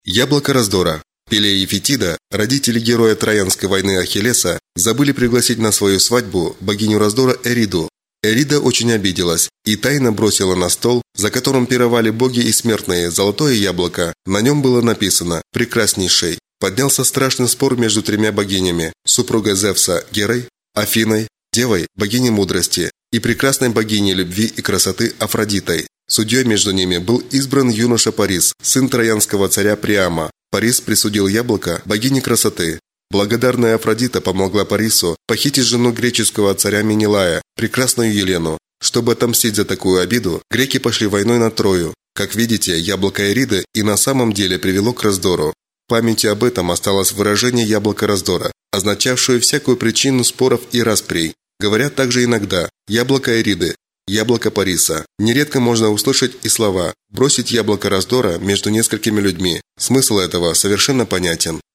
Яблоко раздора. Пелея и Фетида, родители героя Троянской войны Ахиллеса, забыли пригласить на свою свадьбу богиню раздора Эриду. Эрида очень обиделась и тайно бросила на стол, за которым пировали боги и смертные, золотое яблоко. На нем было написано «Прекраснейшей». Поднялся страшный спор между тремя богинями – супругой Зевса Герой, Афиной, Девой, богиней мудрости, и прекрасной богиней любви и красоты Афродитой. Судьей между ними был избран юноша Парис, сын троянского царя Приама. Парис присудил яблоко богине красоты. Благодарная Афродита помогла Парису похитить жену греческого царя Менелая, прекрасную Елену. Чтобы отомстить за такую обиду, греки пошли войной на Трою. Как видите, яблоко Эриды и на самом деле привело к раздору. В памяти об этом осталось выражение «яблоко раздора», означавшее всякую причину споров и расприй. Говорят также иногда «яблоко Эриды», «яблоко Париса». Нередко можно услышать и слова «бросить яблоко раздора между несколькими людьми». Смысл этого совершенно понятен.